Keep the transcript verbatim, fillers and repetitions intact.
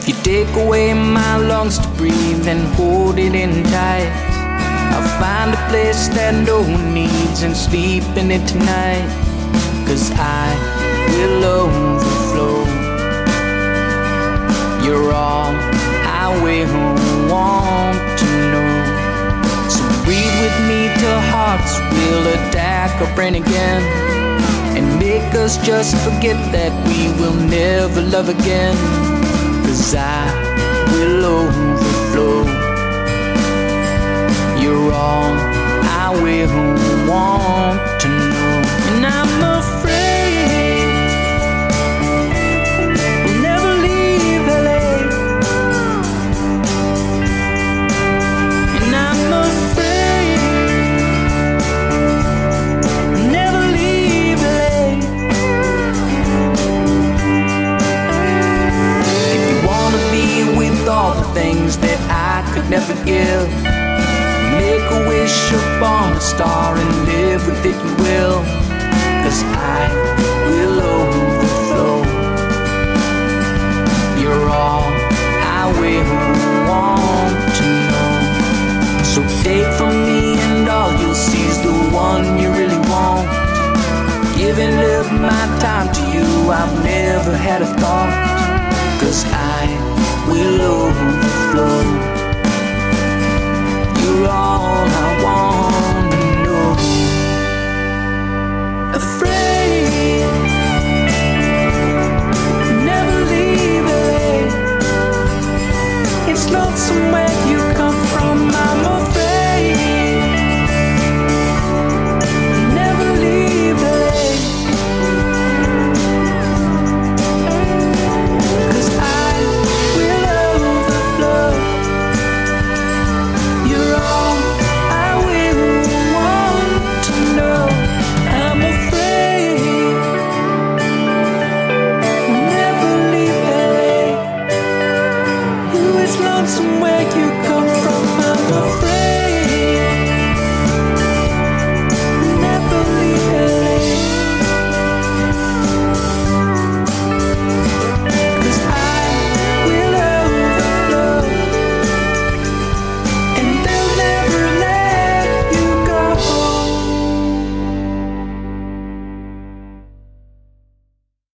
If you take away my lungs to breathe and hold it in tight, I'll find a place that no one needs and sleep in it tonight. Cause I will overflow. You're all I will want to know. So breathe with me till hearts will attack our brain again, and make us just forget that we will never love again. Cause I will overflow. You're all I will want to know. And I'm afraid we'll never leave L A. And I'm afraid we'll never leave L A. If you wanna be with all the things that I could never give, make a wish upon a star and live with it you will. Cause I will overflow. You're all I will want to know. So take from me and all you'll see is the one you really want. Giving up my time to you, I've never had a thought. Cause I will overflow. You're all I want to know. Afraid never leave L A. It's lonesome where you come from. I'm afraid never leave L A. Cause I will overflow. You're all I will want to know. I'm afraid never leave L A. Ooh, it's lonesome where you come from. I'm afraid